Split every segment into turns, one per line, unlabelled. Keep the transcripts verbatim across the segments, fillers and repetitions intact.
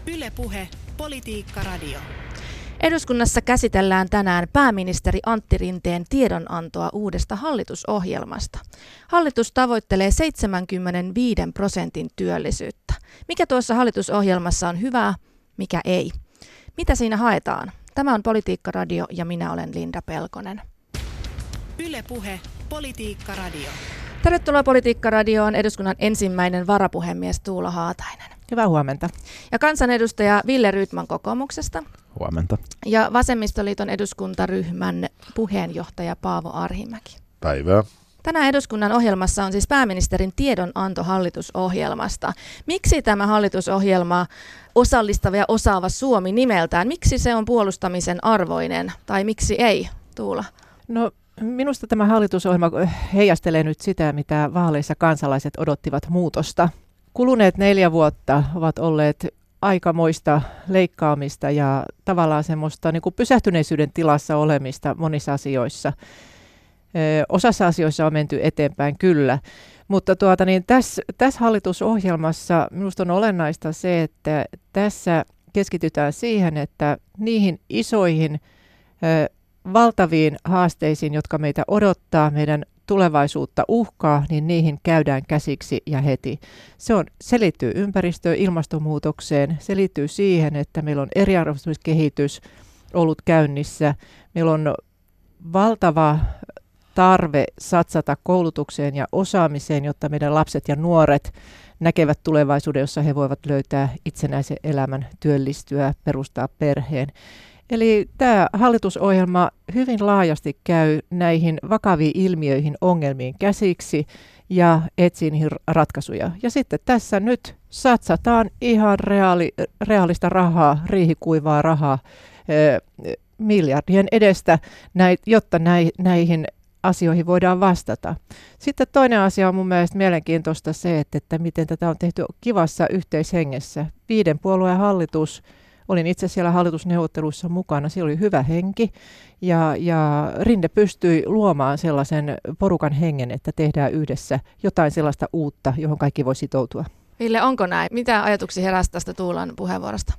Yle Puhe, Politiikka Radio.
Eduskunnassa käsitellään tänään pääministeri Antti Rinteen tiedonantoa uudesta hallitusohjelmasta. Hallitus tavoittelee seitsemänkymmentäviisi prosentin työllisyyttä. Mikä tuossa hallitusohjelmassa on hyvää, mikä ei? Mitä siinä haetaan? Tämä on Politiikka Radio ja minä olen Linda Pelkonen.
Yle Puhe, Politiikka Radio.
Tervetuloa Politiikka Radioon eduskunnan ensimmäinen varapuhemies Tuula Haatainen.
Hyvää huomenta.
Ja kansanedustaja Wille Rydman kokoomuksesta.
Huomenta.
Ja Vasemmistoliiton eduskuntaryhmän puheenjohtaja Paavo Arhimäki.
Päivää.
Tänään eduskunnan ohjelmassa on siis pääministerin tiedonanto hallitusohjelmasta. Miksi tämä hallitusohjelma Osallistava ja osaava Suomi nimeltään? Miksi se on puolustamisen arvoinen tai miksi ei, Tuula?
No minusta tämä hallitusohjelma heijastelee nyt sitä, mitä vaaleissa kansalaiset odottivat muutosta. Kuluneet neljä vuotta ovat olleet aikamoista leikkaamista ja tavallaan semmoista niin kuin pysähtyneisyyden tilassa olemista monissa asioissa. Ö, osassa asioissa on menty eteenpäin kyllä, mutta tuota, niin tässä, tässä hallitusohjelmassa minusta on olennaista se, että tässä keskitytään siihen, että niihin isoihin ö, valtaviin haasteisiin, jotka meitä odottaa, meidän tulevaisuutta uhkaa, niin niihin käydään käsiksi ja heti. Se, on, se liittyy ympäristöön, ilmastonmuutokseen, se liittyy siihen, että meillä on eriarvoistumiskehitys ollut käynnissä. Meillä on valtava tarve satsata koulutukseen ja osaamiseen, jotta meidän lapset ja nuoret näkevät tulevaisuuden, jossa he voivat löytää itsenäisen elämän, työllistyä, perustaa perheen. Eli tämä hallitusohjelma hyvin laajasti käy näihin vakaviin ilmiöihin, ongelmiin käsiksi ja etsii niihin ratkaisuja. Ja sitten tässä nyt satsataan ihan reaali, reaalista rahaa, riihikuivaa rahaa eh, miljardien edestä, näit, jotta näi, näihin asioihin voidaan vastata. Sitten toinen asia on mun mielestä mielenkiintoista se, että, että miten tätä on tehty kivassa yhteishengessä. Viiden puolueen hallitus. Olin itse siellä hallitusneuvotteluissa mukana, siellä oli hyvä henki ja, ja Rinne pystyi luomaan sellaisen porukan hengen, että tehdään yhdessä jotain sellaista uutta, johon kaikki voi sitoutua.
Ville, onko näin? Mitä ajatuksia heräsi tästä Tuulan puheenvuorosta?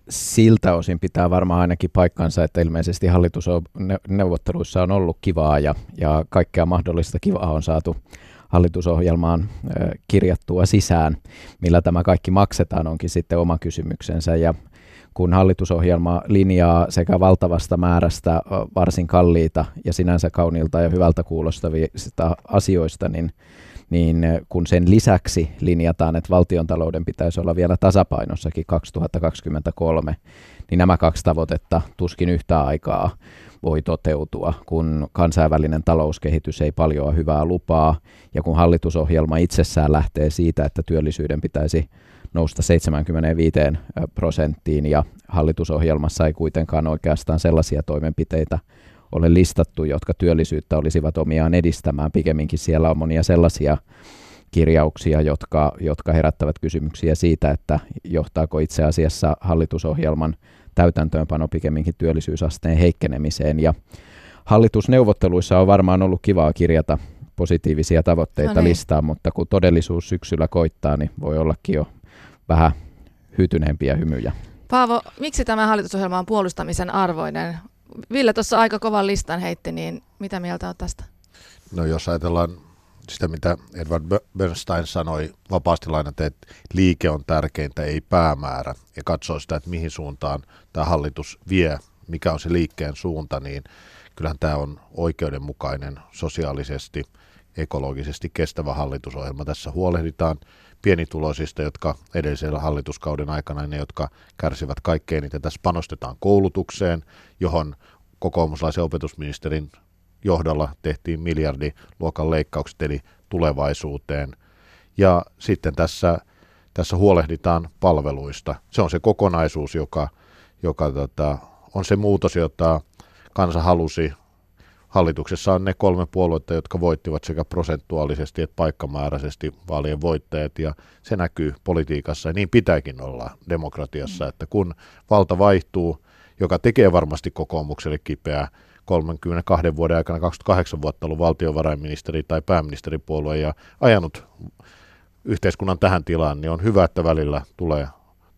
Siltä osin pitää varmaan ainakin paikkansa, että ilmeisesti hallitusneuvotteluissa on ollut kivaa ja, ja kaikkea mahdollista kivaa on saatu hallitusohjelmaan äh, kirjattua sisään. Millä tämä kaikki maksetaan onkin sitten oma kysymyksensä ja kun hallitusohjelma linjaa sekä valtavasta määrästä varsin kalliita ja sinänsä kauniilta ja hyvältä kuulostavista asioista, niin, niin kun sen lisäksi linjataan, että valtiontalouden pitäisi olla vielä tasapainossakin kaksituhattakaksikymmentäkolme, niin nämä kaksi tavoitetta tuskin yhtä aikaa voi toteutua, kun kansainvälinen talouskehitys ei paljoa hyvää lupaa ja kun hallitusohjelma itsessään lähtee siitä, että työllisyyden pitäisi nousta seitsemänkymmentäviisi prosenttiin ja hallitusohjelmassa ei kuitenkaan oikeastaan sellaisia toimenpiteitä ole listattu, jotka työllisyyttä olisivat omiaan edistämään. Pikemminkin siellä on monia sellaisia kirjauksia, jotka, jotka herättävät kysymyksiä siitä, että johtaako itse asiassa hallitusohjelman täytäntöönpano pikemminkin työllisyysasteen heikkenemiseen. Ja hallitusneuvotteluissa on varmaan ollut kivaa kirjata positiivisia tavoitteita no niin. listaan, mutta kun todellisuus syksyllä koittaa, niin voi ollakin jo vähän hyytyneempiä hymyjä.
Paavo, miksi tämä hallitusohjelma on puolustamisen arvoinen? Ville tuossa aika kovan listan heitti, niin mitä mieltä on tästä?
No jos ajatellaan sitä, mitä Edward Bernstein sanoi vapaasti lainaten, että liike on tärkeintä, ei päämäärä, ja katsoo sitä, että mihin suuntaan tämä hallitus vie, mikä on se liikkeen suunta, niin kyllähän tämä on oikeudenmukainen, sosiaalisesti, ekologisesti kestävä hallitusohjelma. Tässä huolehditaan pienituloisista, jotka edellisellä hallituskauden aikana, ne jotka kärsivät kaikkein eniten. Tässä panostetaan koulutukseen, johon kokoomuslaisen opetusministerin johdolla tehtiin miljardiluokan leikkaukset, eli tulevaisuuteen. Ja sitten tässä, tässä huolehditaan palveluista. Se on se kokonaisuus, joka, joka tota, on se muutos, jota kansa halusi. Hallituksessa on ne kolme puoluetta, jotka voittivat sekä prosentuaalisesti että paikkamääräisesti vaalien voittajat, ja se näkyy politiikassa, ja niin pitääkin olla demokratiassa, että kun valta vaihtuu, joka tekee varmasti kokoomukselle kipeää, kolmenkymmenenkahden vuoden aikana kaksikymmentäkahdeksan vuotta ollut valtiovarainministeri tai pääministeripuolue ja ajanut yhteiskunnan tähän tilaan, niin on hyvä, että välillä tulee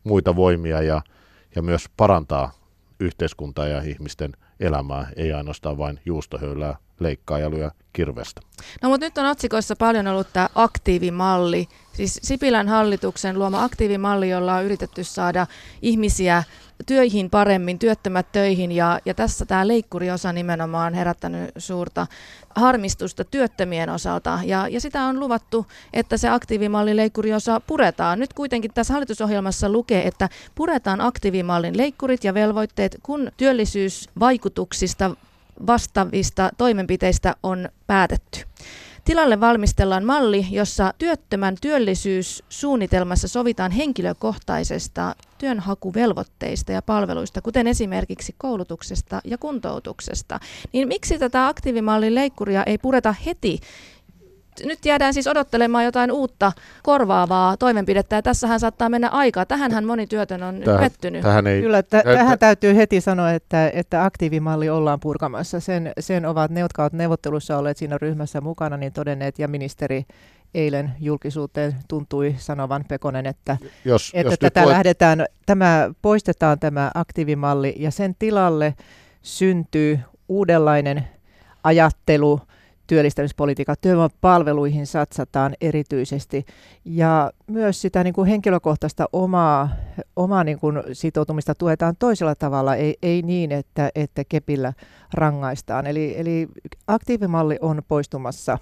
muita voimia ja, ja myös parantaa yhteiskuntaa ja ihmisten elämää, ei ainoastaan vain juustohöylää, leikkaa ja lyö kirvestä.
No mutta nyt on otsikoissa paljon ollut tämä aktiivimalli, siis Sipilän hallituksen luoma aktiivimalli, jolla on yritetty saada ihmisiä töihin paremmin, työttömät töihin, ja, ja tässä tämä leikkuriosa nimenomaan on herättänyt suurta harmistusta työttömien osalta, ja, ja sitä on luvattu, että se aktiivimallin leikkuriosa puretaan. Nyt kuitenkin tässä hallitusohjelmassa lukee, että puretaan aktiivimallin leikkurit ja velvoitteet, kun työllisyysvaikutuksista vastaavista toimenpiteistä on päätetty. Tilalle valmistellaan malli, jossa työttömän työllisyyssuunnitelmassa sovitaan henkilökohtaisesta työnhakuvelvoitteista ja palveluista, kuten esimerkiksi koulutuksesta ja kuntoutuksesta. Niin miksi tätä aktiivimallin leikkuria ei pureta heti? Nyt jäädään siis odottelemaan jotain uutta korvaavaa toimenpidettä, ja tässähän saattaa mennä aikaa. Tähänhän moni työtön on tähän, pettynyt.
Tähän ei,
Kyllä, t- tähän täytyy heti sanoa, että, että aktiivimalli ollaan purkamassa. Sen, sen ovat ne, jotka ovat neuvottelussa olleet siinä ryhmässä mukana, niin todenneet, ja ministeri eilen julkisuuteen tuntui sanovan Pekonen, että,
jos,
että
jos
tätä
voit...
lähdetään, tämä, poistetaan tämä aktiivimalli, ja sen tilalle syntyy uudenlainen ajattelu, työllistämispolitiikka, työvoimapalveluihin satsataan erityisesti, ja myös sitä niin kuin henkilökohtaista omaa, omaa niin kuin sitoutumista tuetaan toisella tavalla, ei, ei niin, että, että kepillä rangaistaan. Eli, eli aktiivimalli on poistumassa.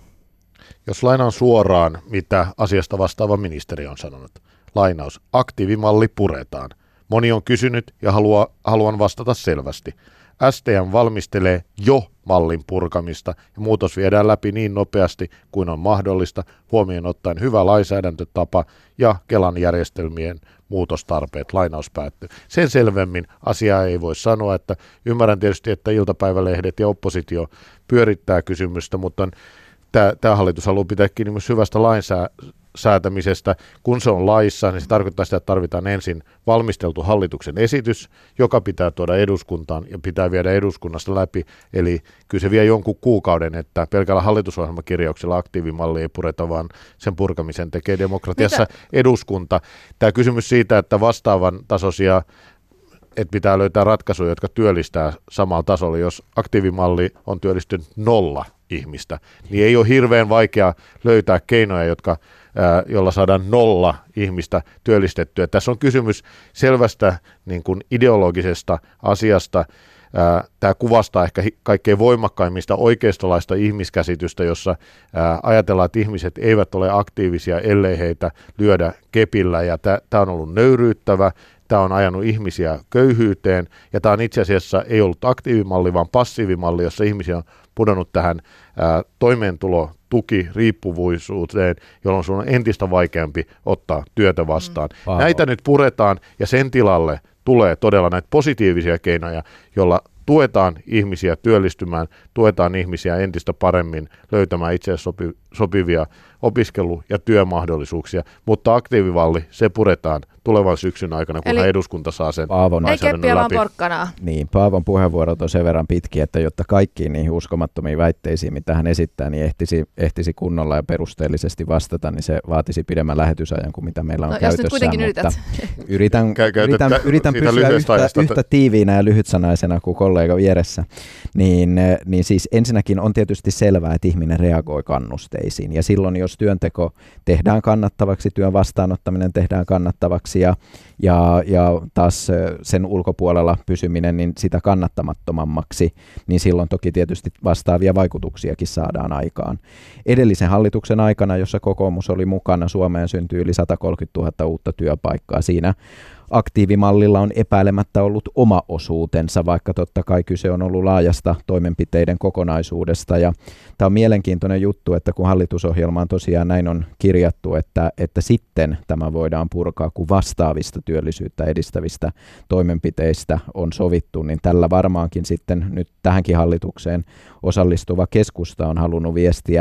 Jos lainaan suoraan, mitä asiasta vastaava ministeri on sanonut. Lainaus, aktiivimalli puretaan. Moni on kysynyt ja haluaa, haluan vastata selvästi. S T M valmistelee jo mallin purkamista ja muutos viedään läpi niin nopeasti kuin on mahdollista, huomioon ottaen hyvä lainsäädäntötapa ja Kelan järjestelmien muutostarpeet, lainaus päättyy. Sen selvemmin asiaa ei voi sanoa, että ymmärrän tietysti, että iltapäivälehdet ja oppositio pyörittää kysymystä, mutta tämä hallitus haluaa pitää kiinni myös hyvästä lainsäätämisestä. Kun se on laissa, niin se tarkoittaa sitä, että tarvitaan ensin valmisteltu hallituksen esitys, joka pitää tuoda eduskuntaan ja pitää viedä eduskunnasta läpi. Eli kyllä se vie jonkun kuukauden, että pelkällä hallitusohjelmakirjauksella aktiivimalli ei pureta, vaan sen purkamisen tekee demokratiassa Mitä? eduskunta. Tämä kysymys siitä, että vastaavan tasoisia, että pitää löytää ratkaisuja, jotka työllistää samalla tasolla. Jos aktiivimalli on työllistynyt nolla ihmistä, niin ei ole hirveän vaikea löytää keinoja, jotka, ää, jolla saadaan nolla ihmistä työllistettyä. Tässä on kysymys selvästä niin kuin ideologisesta asiasta. Ää, tämä kuvastaa ehkä kaikkein voimakkaimmista oikeistolaista ihmiskäsitystä, jossa ää, ajatellaan, että ihmiset eivät ole aktiivisia, ellei heitä lyödä kepillä, ja tämä on ollut nöyryyttävä. Tämä on ajanut ihmisiä köyhyyteen, ja tämä on itse asiassa ei ollut aktiivimalli, vaan passiivimalli, jossa ihmisiä on pudonnut tähän ää, toimeentulotuki riippuvuisuuteen, jolloin sun on entistä vaikeampi ottaa työtä vastaan. Mm. Näitä nyt puretaan, ja sen tilalle tulee todella näitä positiivisia keinoja, joilla tuetaan ihmisiä työllistymään, tuetaan ihmisiä entistä paremmin löytämään itse sopi, sopivia opiskelu- ja työmahdollisuuksia, mutta aktiivimalli, se puretaan tulevan syksyn aikana, kunhan eduskunta saa sen
Paavon,
ei keppiä vaan porkkanaa.
Niin, Paavon puheenvuorot on sen verran pitkiä, että jotta kaikkiin niihin uskomattomiin väitteisiin, mitä hän esittää, niin ehtisi, ehtisi kunnolla ja perusteellisesti vastata, niin se vaatisi pidemmän lähetysajan kuin mitä meillä on
no,
käytössä.
Jos nyt kuitenkin yrität.
Yritän,
Käytä,
yritän, yritän pysyä yhtä, yhtä tiiviinä ja lyhytsanaisena kuin kollega vieressä. Niin, niin siis ensinnäkin on tietysti selvää, että ihminen reagoi kannusteisiin, ja silloin jos työnteko tehdään kannattavaksi, työn vastaanottaminen tehdään kannattavaksi, Ja, ja, ja taas sen ulkopuolella pysyminen niin sitä kannattamattomammaksi, niin silloin toki tietysti vastaavia vaikutuksiakin saadaan aikaan. Edellisen hallituksen aikana, jossa kokoomus oli mukana, Suomeen syntyi yli sata kolmekymmentätuhatta uutta työpaikkaa. Siinä aktiivimallilla on epäilemättä ollut oma osuutensa, vaikka totta kai kyse on ollut laajasta toimenpiteiden kokonaisuudesta. Ja tämä on mielenkiintoinen juttu, että kun hallitusohjelmaan tosiaan näin on kirjattu, että, että sitten tämä voidaan purkaa, kun vastaavista työllisyyttä edistävistä toimenpiteistä on sovittu, niin tällä varmaankin sitten nyt tähänkin hallitukseen osallistuva keskusta on halunnut viestiä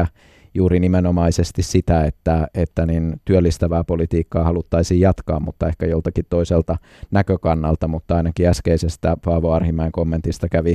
juuri nimenomaisesti sitä, että, että niin työllistävää politiikkaa haluttaisiin jatkaa, mutta ehkä joltakin toiselta näkökannalta, mutta ainakin äskeisestä Paavo Arhimäen kommentista kävi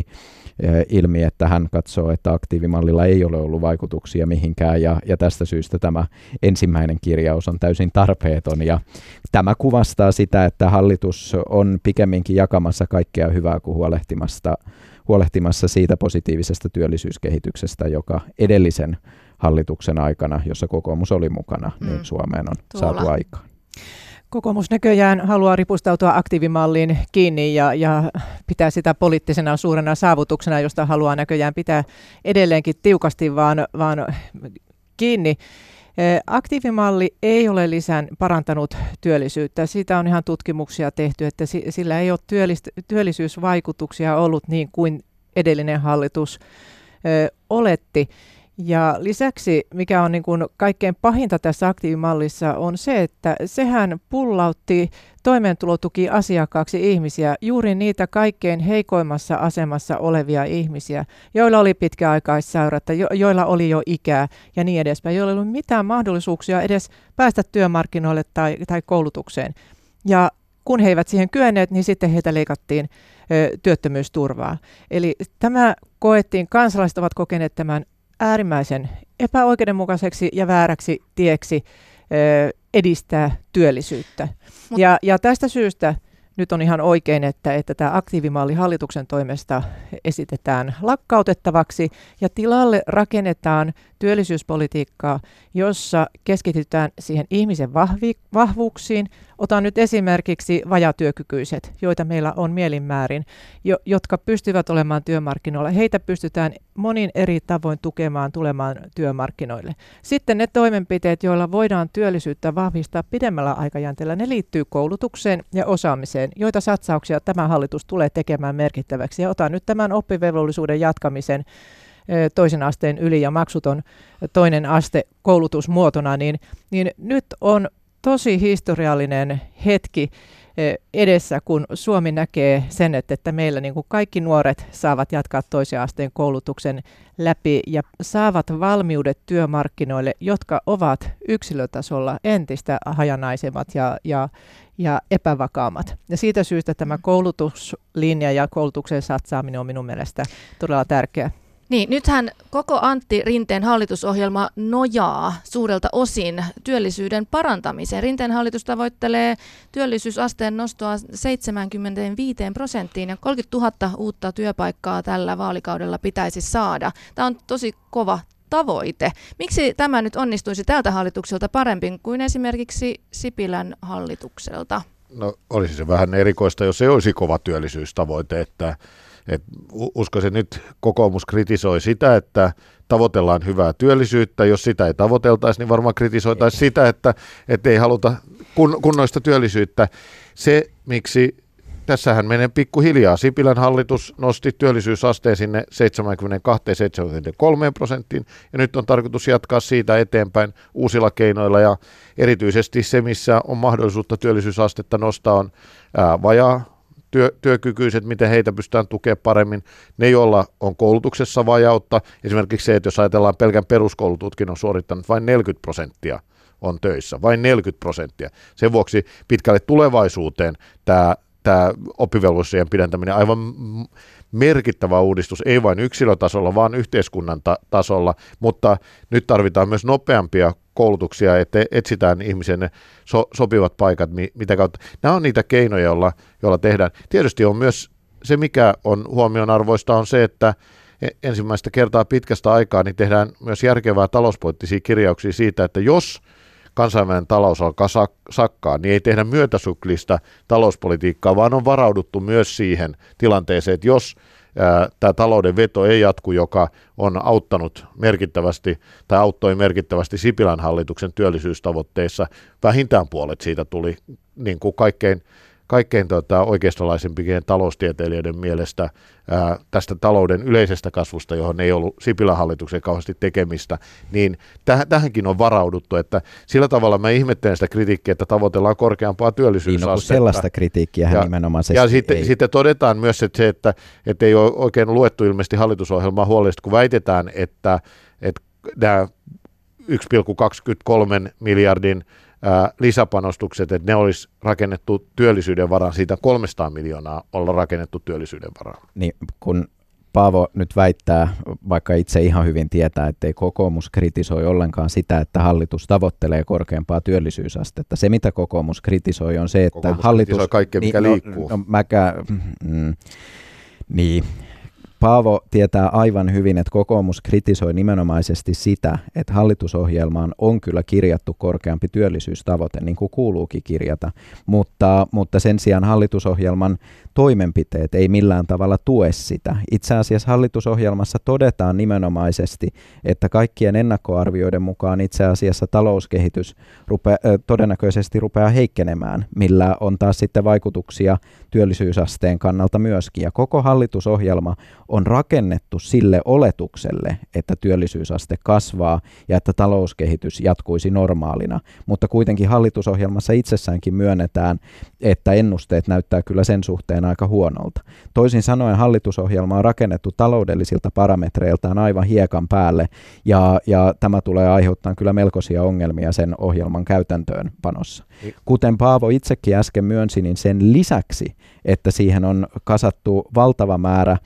ilmi, että hän katsoo, että aktiivimallilla ei ole ollut vaikutuksia mihinkään ja, ja tästä syystä tämä ensimmäinen kirjaus on täysin tarpeeton ja tämä kuvastaa sitä, että hallitus on pikemminkin jakamassa kaikkea hyvää kuin huolehtimassa, huolehtimassa siitä positiivisesta työllisyyskehityksestä, joka edellisen hallituksen aikana, jossa kokoomus oli mukana, mm. niin Suomeen on Tuolla. saatu aikaan.
Kokoomus näköjään haluaa ripustautua aktiivimalliin kiinni ja, ja pitää sitä poliittisena suurena saavutuksena, josta haluaa näköjään pitää edelleenkin tiukasti vaan, vaan kiinni. Aktiivimalli ei ole lisän parantanut työllisyyttä. Siitä on ihan tutkimuksia tehty, että sillä ei ole työllist- työllisyysvaikutuksia ollut niin kuin edellinen hallitus ö, oletti. Ja lisäksi, mikä on niin kuin kaikkein pahinta tässä aktiivimallissa, on se, että sehän pullautti toimeentulotukiasiakkaaksi ihmisiä, juuri niitä kaikkein heikoimmassa asemassa olevia ihmisiä, joilla oli pitkäaikaissairautta, jo, joilla oli jo ikää ja niin edespäin, joilla ei ollut mitään mahdollisuuksia edes päästä työmarkkinoille tai, tai koulutukseen. Ja kun he eivät siihen kyenneet, niin sitten heitä leikattiin ö, työttömyysturvaa. Eli tämä koettiin, kansalaiset ovat kokeneet tämän äärimmäisen epäoikeudenmukaiseksi ja vääräksi tieksi ö, edistää työllisyyttä. Mut. Ja, ja tästä syystä nyt on ihan oikein, että, että tämä aktiivimalli hallituksen toimesta esitetään lakkautettavaksi ja tilalle rakennetaan työllisyyspolitiikkaa, jossa keskitytään siihen ihmisen vahvi, vahvuuksiin. Otan nyt esimerkiksi vajaatyökykyiset, joita meillä on mielinmäärin, jo, jotka pystyvät olemaan työmarkkinoilla. Heitä pystytään monin eri tavoin tukemaan tulemaan työmarkkinoille. Sitten ne toimenpiteet, joilla voidaan työllisyyttä vahvistaa pidemmällä aikajänteellä, ne liittyy koulutukseen ja osaamiseen, joita satsauksia tämä hallitus tulee tekemään merkittäväksi. Ja otan nyt tämän oppivelvollisuuden jatkamisen toisen asteen yli ja maksuton toinen aste koulutusmuotona, niin, niin nyt on tosi historiallinen hetki edessä, kun Suomi näkee sen, että, että meillä niin kuin kaikki nuoret saavat jatkaa toisen asteen koulutuksen läpi ja saavat valmiudet työmarkkinoille, jotka ovat yksilötasolla entistä hajanaisemmat ja, ja, ja epävakaammat. Ja siitä syystä tämä koulutuslinja ja koulutuksen satsaaminen on minun mielestä todella tärkeä.
Niin, nythän koko Antti Rinteen hallitusohjelma nojaa suurelta osin työllisyyden parantamiseen. Rinteen hallitus tavoittelee työllisyysasteen nostoa seitsemänkymmentäviisi prosenttiin ja kolmekymmentätuhatta uutta työpaikkaa tällä vaalikaudella pitäisi saada. Tämä on tosi kova tavoite. Miksi tämä nyt onnistuisi tältä hallitukselta paremmin kuin esimerkiksi Sipilän hallitukselta?
No olisi se vähän erikoista, jos se olisi kova työllisyystavoite, että Et uskoisin nyt kokoomus kritisoi sitä, että tavoitellaan hyvää työllisyyttä. Jos sitä ei tavoiteltaisi, niin varmaan kritisoitaisiin sitä, että, että ei haluta kun, kunnoista työllisyyttä. Se, miksi tässähän menee pikkuhiljaa. Sipilän hallitus nosti työllisyysasteen sinne seitsemänkymmentäkaksi seitsemänkymmentäkolme prosenttiin, ja nyt on tarkoitus jatkaa siitä eteenpäin uusilla keinoilla, ja erityisesti se, missä on mahdollisuutta työllisyysastetta nostaa, on ää, vajaa Työ, työkykyiset, miten heitä pystytään tukemaan paremmin, ne joilla on koulutuksessa vajautta, esimerkiksi se, että jos ajatellaan pelkän peruskoulututkinnon suorittanut, vain neljäkymmentä prosenttia on töissä, vain neljäkymmentä prosenttia. Sen vuoksi pitkälle tulevaisuuteen tämä, tämä oppivelvollisuuden pidentäminen aivan merkittävä uudistus, ei vain yksilötasolla, vaan yhteiskunnan ta- tasolla, mutta nyt tarvitaan myös nopeampia koulutuksia, että etsitään ihmisen ne so- sopivat paikat, mitä kautta. Nämä on niitä keinoja, joilla, joilla tehdään. Tietysti on myös se, mikä on huomionarvoista, on se, että ensimmäistä kertaa pitkästä aikaa niin tehdään myös järkevää talouspoliittisia kirjauksia siitä, että jos kansainvälinen talous alkaa sakkaa, niin ei tehdä myötäsyklistä talouspolitiikkaa, vaan on varauduttu myös siihen tilanteeseen, että jos tämä talouden veto ei jatku, joka on auttanut merkittävästi tai auttoi merkittävästi Sipilän hallituksen työllisyystavoitteissa, vähintään puolet siitä tuli niin kuin kaikkein kaikkein tota, oikeistolaisempien taloustieteilijöiden mielestä ää, tästä talouden yleisestä kasvusta, johon ei ollut Sipilän hallituksen kauheasti tekemistä, niin täh- tähänkin on varauduttu, että sillä tavalla mä ihmettelen sitä kritiikkiä, että tavoitellaan korkeampaa työllisyysastetta.
Niin, no, sellaista kritiikkiä hän nimenomaisesti
ja sitten,
ei.
sitten todetaan myös, että se, että, että ei ole oikein luettu ilmeisesti hallitusohjelmaa huolellisesti, kun väitetään, että, että nämä yksi pilkku kaksikymmentäkolme miljardin ää, lisäpanostukset, että ne olisi rakennettu työllisyyden varaan, siitä kolmesataa miljoonaa olla rakennettu työllisyyden varaan.
Niin, kun Paavo nyt väittää, vaikka itse ihan hyvin tietää, ettei kokoomus kritisoi ollenkaan sitä, että hallitus tavoittelee korkeampaa työllisyysastetta. Se, mitä kokoomus kritisoi, on se, että
kokoomus
hallitus...
kritisoi kaikkea, mikä
niin,
liikkuu.
No, no, mäkä, mm, niin... Paavo tietää aivan hyvin, että kokoomus kritisoi nimenomaisesti sitä, että hallitusohjelmaan on kyllä kirjattu korkeampi työllisyystavoite, niin kuin kuuluukin kirjata, mutta, mutta sen sijaan hallitusohjelman toimenpiteet ei millään tavalla tue sitä. Itse asiassa hallitusohjelmassa todetaan nimenomaisesti, että kaikkien ennakkoarvioiden mukaan itse asiassa talouskehitys rupea, todennäköisesti rupeaa heikkenemään, millä on taas sitten vaikutuksia työllisyysasteen kannalta myöskin. Ja koko hallitusohjelma on rakennettu sille oletukselle, että työllisyysaste kasvaa ja että talouskehitys jatkuisi normaalina, mutta kuitenkin hallitusohjelmassa itsessäänkin myönnetään, että ennusteet näyttää kyllä sen suhteen aika huonolta. Toisin sanoen hallitusohjelma on rakennettu taloudellisilta parametreiltaan aivan hiekan päälle ja, ja tämä tulee aiheuttamaan kyllä melkoisia ongelmia sen ohjelman käytäntöönpanossa. Kuten Paavo itsekin äsken myönsi, niin sen lisäksi, että siihen on kasattu valtava määrä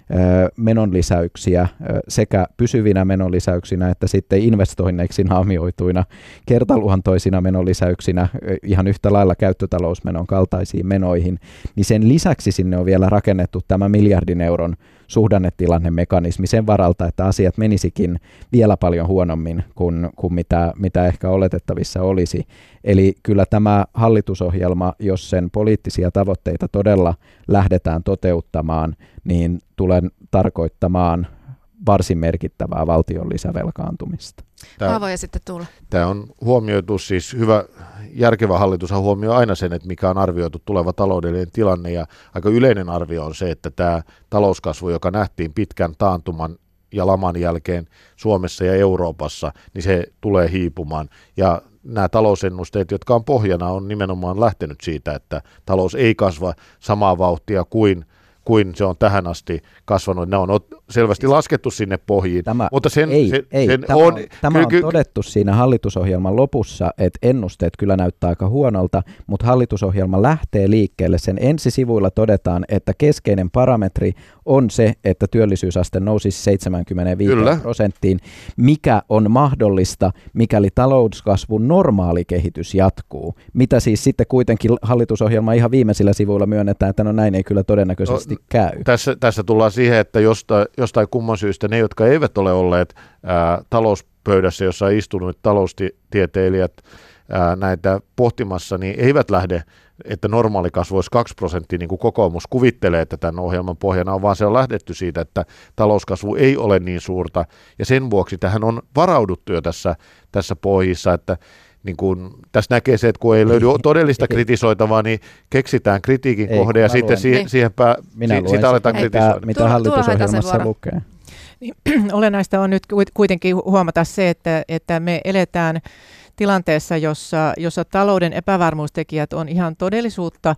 menonlisäyksiä sekä pysyvinä menonlisäyksinä että sitten investoinneiksi naamioituina kertaluontoisina menonlisäyksinä ihan yhtä lailla käyttötalousmenon kaltaisiin menoihin, niin sen lisäksi sinne on vielä rakennettu tämä miljardin euron suhdannetilannemekanismi sen varalta, että asiat menisikin vielä paljon huonommin kuin, kuin mitä, mitä ehkä oletettavissa olisi. Eli kyllä tämä hallitusohjelma, jos sen poliittisia tavoitteita todella lähdetään toteuttamaan, niin tulen tarkoittamaan varsin merkittävää valtion lisävelkaantumista.
Paavo ja sitten Tuula.
Tämä on huomioitu, siis hyvä, järkevä hallitus huomioi aina sen, että mikä on arvioitu tuleva taloudellinen tilanne, ja aika yleinen arvio on se, että tämä talouskasvu, joka nähtiin pitkän taantuman ja laman jälkeen Suomessa ja Euroopassa, niin se tulee hiipumaan. Ja nämä talousennusteet, jotka on pohjana, on nimenomaan lähtenyt siitä, että talous ei kasva samaa vauhtia kuin kuin se on tähän asti kasvanut. Ne on selvästi laskettu sinne pohjiin.
Tämä,
mutta sen,
ei,
sen,
ei,
sen
tämä,
on,
on, tämä on todettu siinä hallitusohjelman lopussa, että ennusteet kyllä näyttää aika huonolta, mutta hallitusohjelma lähtee liikkeelle. Sen ensisivuilla todetaan, että keskeinen parametri on se, että työllisyysaste nousisi seitsemänkymmentäviisi kyllä. prosenttiin, mikä on mahdollista, mikäli talouskasvun normaali kehitys jatkuu. Mitä siis sitten kuitenkin hallitusohjelma ihan viimeisillä sivuilla myönnetään, että no näin ei kyllä todennäköisesti no, käy.
Tässä, tässä tullaan siihen, että jostain, jostain kumman syystä ne, jotka eivät ole olleet ää, talouspöydässä, jossa on istunut taloustieteilijät ää, näitä pohtimassa, niin eivät lähde, että normaali kasvu olisi kaksi prosenttia, niin kuin kokoomus kuvittelee, että tämän ohjelman pohjana on, vaan se on lähdetty siitä, että talouskasvu ei ole niin suurta, ja sen vuoksi tähän on varauduttu jo tässä, tässä pohjissa, että niin kun, tässä näkee se, että kun ei löydy todellista kritisoitavaa, niin keksitään kritiikin ei, kohde ja sitten siihen, siihen pää, si, sitä aletaan kritisoida.
Mitä hallitusohjelmassa lukee?
Niin, olennaista on nyt kuitenkin huomata se, että, että me eletään tilanteessa, jossa, jossa talouden epävarmuustekijät on ihan todellisuutta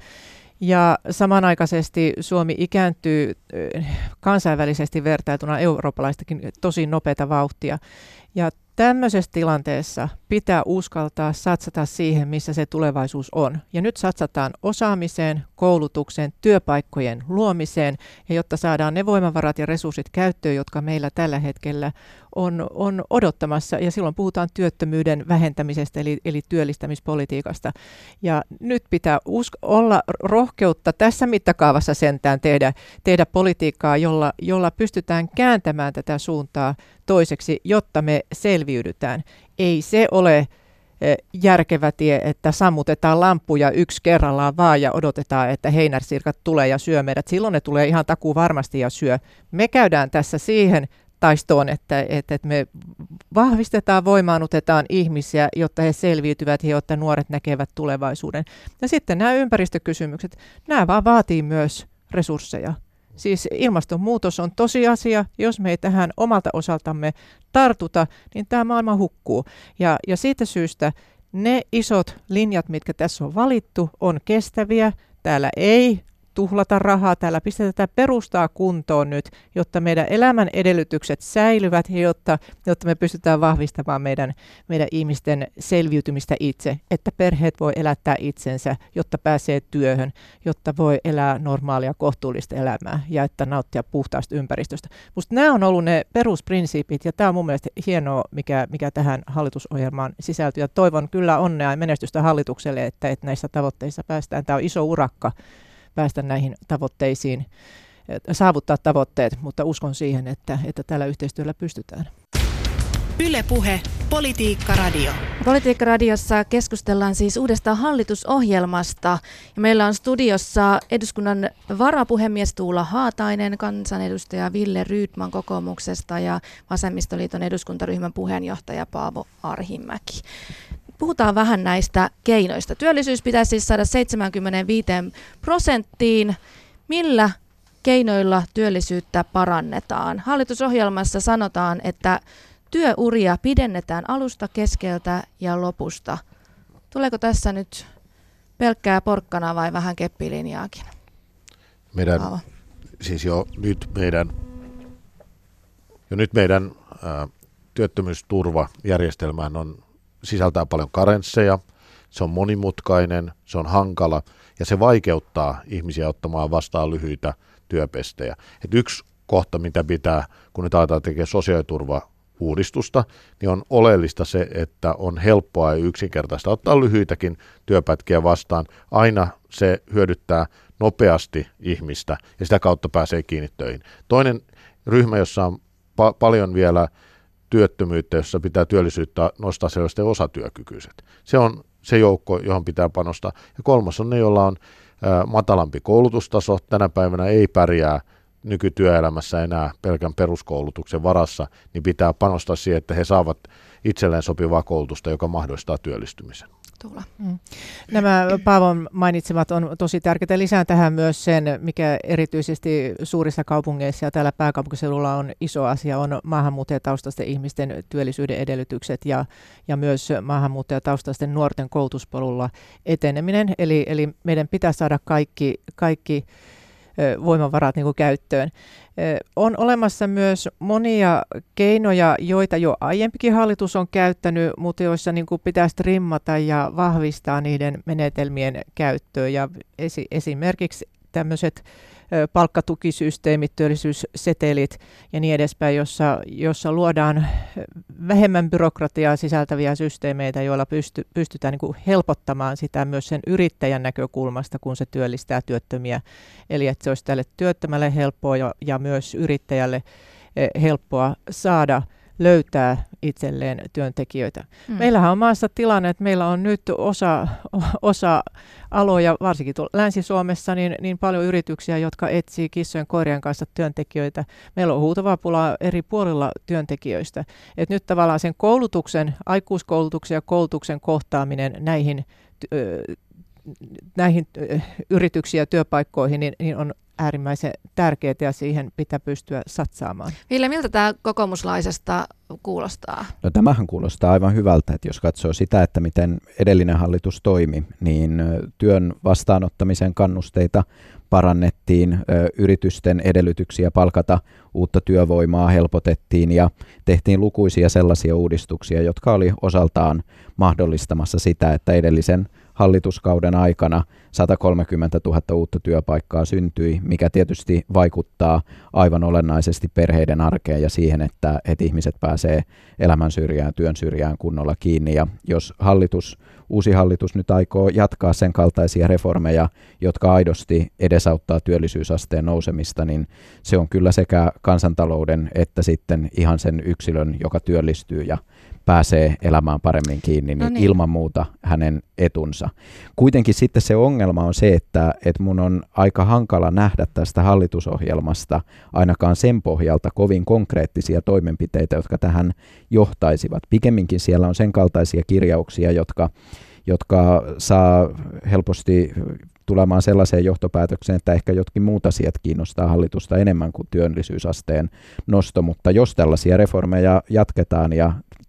ja samanaikaisesti Suomi ikääntyy kansainvälisesti vertailtuna eurooppalaistakin tosi nopeata vauhtia. Ja tämmöisessä tilanteessa pitää uskaltaa satsata siihen, missä se tulevaisuus on. Ja nyt satsataan osaamiseen, koulutukseen, työpaikkojen luomiseen, ja jotta saadaan ne voimavarat ja resurssit käyttöön, jotka meillä tällä hetkellä on, on odottamassa. Ja silloin puhutaan työttömyyden vähentämisestä, eli, eli työllistämispolitiikasta. Ja nyt pitää usk- olla rohkeutta tässä mittakaavassa sentään tehdä, tehdä politiikkaa, jolla, jolla pystytään kääntämään tätä suuntaa toiseksi, jotta me selviydytään. Ei se ole järkevä tie, että sammutetaan lampuja yksi kerrallaan vaan ja odotetaan, että heinäsirkat tulee ja syö meidät. Silloin ne tulee ihan takuu varmasti ja syö. Me käydään tässä siihen taistoon, että, että me vahvistetaan, voimaannutetaan ihmisiä, jotta he selviytyvät ja jotta nuoret näkevät tulevaisuuden. Ja sitten nämä ympäristökysymykset, nämä vaan vaatii myös resursseja. Siis ilmastonmuutos on tosiasia, jos me ei tähän omalta osaltamme tartuta, niin tämä maailma hukkuu. Ja, ja siitä syystä ne isot linjat, mitkä tässä on valittu, on kestäviä. Täällä ei tuhlata rahaa. Täällä pistetään perustaa kuntoon nyt, jotta meidän elämän edellytykset säilyvät ja jotta, jotta me pystytään vahvistamaan meidän, meidän ihmisten selviytymistä itse, että perheet voi elättää itsensä, jotta pääsee työhön, jotta voi elää normaalia kohtuullista elämää ja että nauttia puhtaasta ympäristöstä. Musta nämä on ollut ne perusprinsiipit ja tämä on mun mielestä hienoa, mikä, mikä tähän hallitusohjelmaan sisältyy ja toivon kyllä onnea ja menestystä hallitukselle, että, että näissä tavoitteissa päästään. Tämä on iso urakka päästä näihin tavoitteisiin, saavuttaa tavoitteet, mutta uskon siihen, että, että tällä yhteistyöllä pystytään.
Yle Puhe, Politiikka Radio.
Politiikka Radiossa keskustellaan siis uudesta hallitusohjelmasta. Ja meillä on studiossa eduskunnan varapuhemies Tuula Haatainen, kansanedustaja Ville Rydman kokoomuksesta ja Vasemmistoliiton eduskuntaryhmän puheenjohtaja Paavo Arhimäki. Puhutaan vähän näistä keinoista. Työllisyys pitäisi siis saada seitsemänkymmentäviisi prosenttiin. Millä keinoilla työllisyyttä parannetaan? Hallitusohjelmassa sanotaan, että työuria pidennetään alusta, keskeltä ja lopusta. Tuleeko tässä nyt pelkkää porkkana vai vähän keppilinjaakin?
Meidän, siis jo nyt meidän, jo nyt meidän ää, työttömyysturvajärjestelmään on sisältää paljon karensseja, se on monimutkainen, se on hankala ja se vaikeuttaa ihmisiä ottamaan vastaan lyhyitä työpestejä. Et yksi kohta, mitä pitää, kun nyt aletaan tekemään sosiaaliturva-uudistusta, niin on oleellista se, että on helppoa ja yksinkertaista ottaa lyhyitäkin työpätkiä vastaan. Aina se hyödyttää nopeasti ihmistä ja sitä kautta pääsee kiinni töihin. Toinen ryhmä, jossa on pa- paljon vielä työttömyyttä, jossa pitää työllisyyttä nostaa sellaisten osatyökykyiset. Se on se joukko, johon pitää panostaa. Ja kolmas on ne, joilla on ä, matalampi koulutustaso. Tänä päivänä ei pärjää nykytyöelämässä enää pelkän peruskoulutuksen varassa, niin pitää panostaa siihen, että he saavat itselleen sopivaa koulutusta, joka mahdollistaa työllistymisen.
Tuula.
Mm. Nämä Paavon mainitsemat on tosi tärkeitä. Lisään tähän myös sen, mikä erityisesti suurissa kaupungeissa ja täällä pääkaupunkiseudulla on iso asia, on maahanmuuttajataustaisten ihmisten työllisyyden edellytykset ja, ja myös maahanmuuttajataustaisten nuorten koulutuspolulla eteneminen. Eli, eli meidän pitää saada kaikki, kaikki voimavarat niin kuin käyttöön. On olemassa myös monia keinoja, joita jo aiempikin hallitus on käyttänyt, mutta joissa niin kuin pitäisi trimmata ja vahvistaa niiden menetelmien käyttöä. Ja esi- esimerkiksi tämmöiset palkkatukisysteemit, työllisyyssetelit ja niin edespäin, jossa, jossa luodaan vähemmän byrokratiaa sisältäviä systeemeitä, joilla pysty, pystytään niin kuin helpottamaan sitä myös sen yrittäjän näkökulmasta, kun se työllistää työttömiä. Eli että se olisi tälle työttömälle helppoa ja, ja myös yrittäjälle helppoa saada löytää itselleen työntekijöitä. Mm. Meillähän on maassa tilanne, että meillä on nyt osa, osa aloja, varsinkin Länsi-Suomessa, niin, niin paljon yrityksiä, jotka etsii kissojen koirien kanssa työntekijöitä. Meillä on huutava pula eri puolilla työntekijöistä. Et nyt tavallaan sen koulutuksen, aikuiskoulutuksen ja koulutuksen kohtaaminen näihin, näihin yrityksiin ja työpaikkoihin niin, niin on äärimmäisen tärkeää ja siihen pitää pystyä satsaamaan.
Ville, miltä tämä kokoomuslaisesta kuulostaa?
No tämähän kuulostaa aivan hyvältä, että jos katsoo sitä, että miten edellinen hallitus toimi, niin työn vastaanottamisen kannusteita parannettiin, yritysten edellytyksiä palkata uutta työvoimaa helpotettiin ja tehtiin lukuisia sellaisia uudistuksia, jotka oli osaltaan mahdollistamassa sitä, että edellisen hallituskauden aikana sata kolmekymmentätuhatta uutta työpaikkaa syntyi, mikä tietysti vaikuttaa aivan olennaisesti perheiden arkeen ja siihen, että, että ihmiset pääsee elämän syrjään, työn syrjään kunnolla kiinni. Ja jos hallitus, uusi hallitus nyt aikoo jatkaa sen kaltaisia reformeja, jotka aidosti edesauttaa työllisyysasteen nousemista, niin se on kyllä sekä kansantalouden että sitten ihan sen yksilön, joka työllistyy ja pääsee elämään paremmin kiinni, niin, no niin ilman muuta hänen etunsa. Kuitenkin sitten se ongelma on se, että, että mun on aika hankala nähdä tästä hallitusohjelmasta ainakaan sen pohjalta kovin konkreettisia toimenpiteitä, jotka tähän johtaisivat. Pikemminkin siellä on sen kaltaisia kirjauksia, jotka, jotka saa helposti tulemaan sellaiseen johtopäätökseen, että ehkä jotkin muut asiat kiinnostaa hallitusta enemmän kuin työllisyysasteen nosto, mutta jos tällaisia reformeja jatketaan ja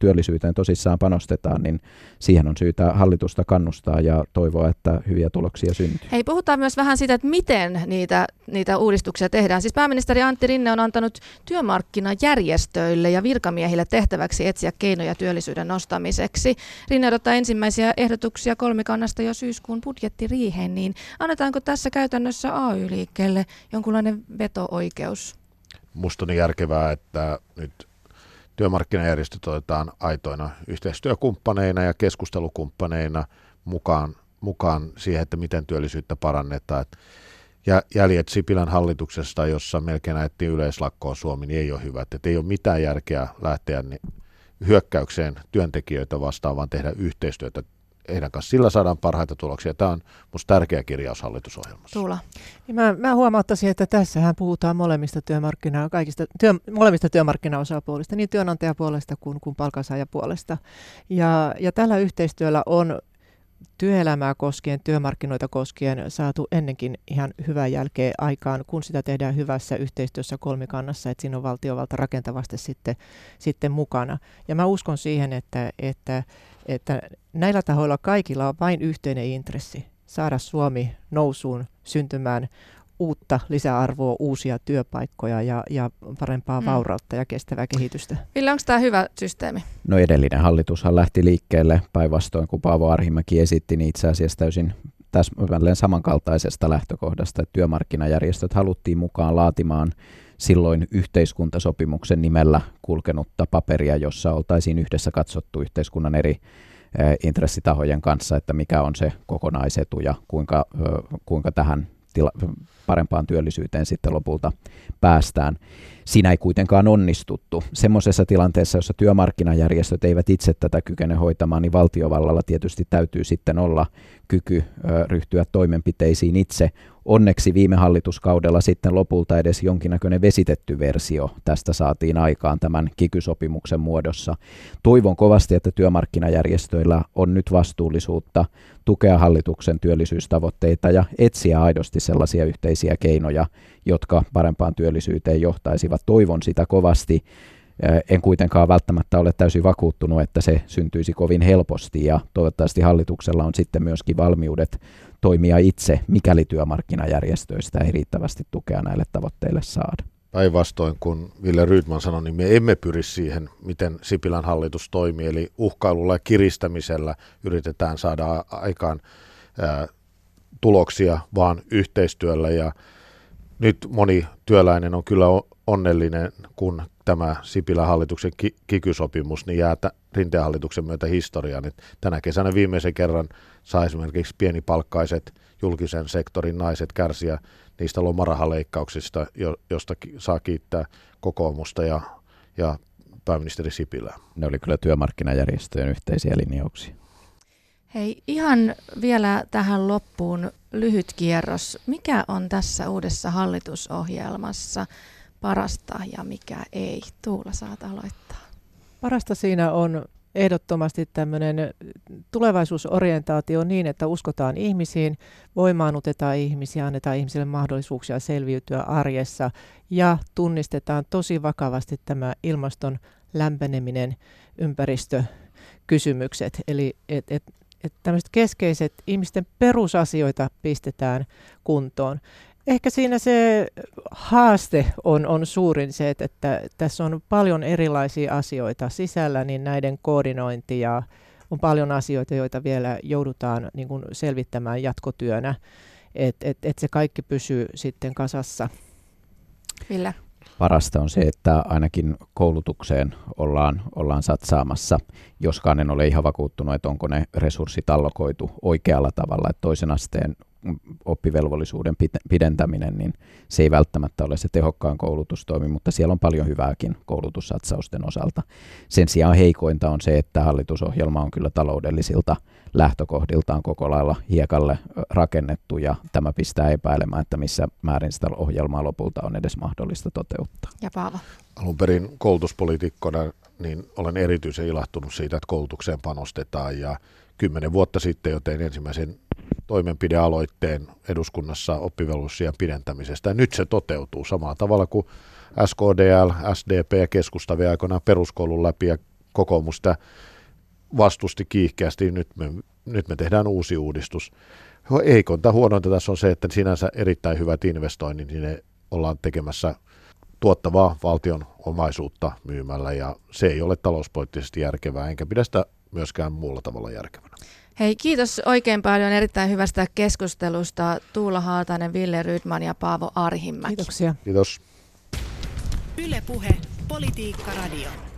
työllisyyteen tosissaan panostetaan, niin siihen on syytä hallitusta kannustaa ja toivoa, että hyviä tuloksia syntyy.
Hei, puhutaan myös vähän siitä, että miten niitä, niitä uudistuksia tehdään. Siis pääministeri Antti Rinne on antanut työmarkkinajärjestöille ja virkamiehille tehtäväksi etsiä keinoja työllisyyden nostamiseksi. Rinne odottaa ensimmäisiä ehdotuksia kolmikannasta jo syyskuun budjettiriiheen, niin annetaanko tässä käytännössä A Y-liikkeelle jonkunlainen veto-oikeus?
Musta on järkevää, että nyt työmarkkinajärjestöt otetaan aitoina yhteistyökumppaneina ja keskustelukumppaneina mukaan, mukaan siihen, että miten työllisyyttä parannetaan. Ja jäljet Sipilän hallituksesta, jossa melkein ajettiin yleislakkoon Suomi, niin ei ole hyvät. Että ei ole mitään järkeä lähteä hyökkäykseen työntekijöitä vastaan, vaan tehdä yhteistyötä heidän kanssa. Sillä saadaan parhaita tuloksia. Tämä on minusta tärkeä kirjaus hallitusohjelmassa.
Tuula.
Niin mä, mä huomauttaisin, että tässähän puhutaan molemmista, työmarkkina, kaikista, työ, molemmista työmarkkinaosapuolista, niin työnantajapuolesta kuin, kuin palkansaajapuolesta. Ja, ja tällä yhteistyöllä on työelämää koskien, työmarkkinoita koskien saatu ennenkin ihan hyvää jälkeä aikaan, kun sitä tehdään hyvässä yhteistyössä kolmikannassa, että siinä on valtiovalta rakentavasti sitten, sitten mukana. Ja mä uskon siihen, että, että, että näillä tahoilla kaikilla on vain yhteinen intressi saada Suomi nousuun, syntymään uutta lisäarvoa, uusia työpaikkoja ja, ja parempaa mm. vaurautta ja kestävää kehitystä.
Ville, onko tämä hyvä systeemi?
No edellinen hallitushan lähti liikkeelle päinvastoin, kun Paavo Arhimäki esitti, niin itse asiassa täysin täsmälleen samankaltaisesta lähtökohdasta, että työmarkkinajärjestöt haluttiin mukaan laatimaan silloin yhteiskuntasopimuksen nimellä kulkenutta paperia, jossa oltaisiin yhdessä katsottu yhteiskunnan eri intressitahojen kanssa, että mikä on se kokonaisetu ja kuinka, kuinka tähän tila- parempaan työllisyyteen sitten lopulta päästään. Siinä ei kuitenkaan onnistuttu. Semmoisessa tilanteessa, jossa työmarkkinajärjestöt eivät itse tätä kykene hoitamaan, niin valtiovallalla tietysti täytyy sitten olla kyky ö, ryhtyä toimenpiteisiin itse. Onneksi viime hallituskaudella sitten lopulta edes jonkinnäköinen vesitetty versio tästä saatiin aikaan tämän kiky-sopimuksen muodossa. Toivon kovasti, että työmarkkinajärjestöillä on nyt vastuullisuutta tukea hallituksen työllisyystavoitteita ja etsiä aidosti sellaisia yhteisiä keinoja, jotka parempaan työllisyyteen johtaisivat. Toivon sitä kovasti. En kuitenkaan välttämättä ole täysin vakuuttunut, että se syntyisi kovin helposti ja toivottavasti hallituksella on sitten myöskin valmiudet toimia itse, mikäli työmarkkinajärjestöistä ei riittävästi tukea näille tavoitteille saada.
Päinvastoin, kun Ville Rydman sanoi, niin me emme pyri siihen, miten Sipilän hallitus toimii, eli uhkailulla ja kiristämisellä yritetään saada aikaan ää, tuloksia, vaan yhteistyöllä. Ja nyt moni työläinen on kyllä onnellinen, kun tämä Sipilän hallituksen ki- kiky-sopimus niin jää t- Rinteen hallituksen myötä historiaan. Et tänä kesänä viimeisen kerran saa esimerkiksi pienipalkkaiset julkisen sektorin naiset kärsiä niistä lomarahaleikkauksista, jo- josta ki- saa kiittää kokoomusta ja, ja pääministeri Sipilää.
Ne oli kyllä työmarkkinajärjestöjen yhteisiä linjauksia.
Hei, ihan vielä tähän loppuun lyhyt kierros. Mikä on tässä uudessa hallitusohjelmassa parasta ja mikä ei? Tuula, saat aloittaa.
Parasta siinä on ehdottomasti tämmöinen tulevaisuusorientaatio niin, että uskotaan ihmisiin, voimaannutetaan ihmisiä, annetaan ihmisille mahdollisuuksia selviytyä arjessa ja tunnistetaan tosi vakavasti tämä ilmaston lämpeneminen, ympäristökysymykset. Eli et, et, et tämmöiset keskeiset ihmisten perusasioita pistetään kuntoon. Ehkä siinä se haaste on, on suurin se, että, että tässä on paljon erilaisia asioita sisällä, niin näiden koordinointi ja on paljon asioita, joita vielä joudutaan niin kuin selvittämään jatkotyönä, että et, et se kaikki pysyy sitten kasassa.
Ville?
Parasta on se, että ainakin koulutukseen ollaan, ollaan satsaamassa, joskaan en ole ihan vakuuttunut, että onko ne resurssit allokoitu oikealla tavalla, että toisen asteen oppivelvollisuuden pidentäminen, niin se ei välttämättä ole se tehokkaan koulutustoimi, mutta siellä on paljon hyvääkin koulutussatsausten osalta. Sen sijaan heikointa on se, että hallitusohjelma on kyllä taloudellisilta lähtökohdiltaan koko lailla hiekalle rakennettu, ja tämä pistää epäilemään, että missä määrin sitä ohjelmaa lopulta on edes mahdollista toteuttaa.
Ja Paavo?
Alun perin koulutuspoliitikkona niin olen erityisen ilahtunut siitä, että koulutukseen panostetaan, ja kymmenen vuotta sitten jo tein ensimmäisen toimenpidealoitteen eduskunnassa oppivelvollisuusiän pidentämisestä. Ja nyt se toteutuu samalla tavalla kuin S K D L, S D P ja keskusta vei aikoinaan peruskoulun läpi ja kokoomus sitä vastusti kiihkeästi, nyt me, nyt me tehdään uusi uudistus. Heikonta huonointa tässä on se, että sinänsä erittäin hyvät investoinnit, niin ne ollaan tekemässä tuottavaa valtion omaisuutta myymällä, ja se ei ole talouspoliittisesti järkevää, enkä pidä sitä myöskään muulla tavalla järkevänä.
Hei, kiitos oikein paljon erittäin hyvästä keskustelusta Tuula Haatainen, Ville Rydman ja Paavo Arhimäki.
Kiitoksia.
Kiitos.
Yle Puhe, Politiikka Radio.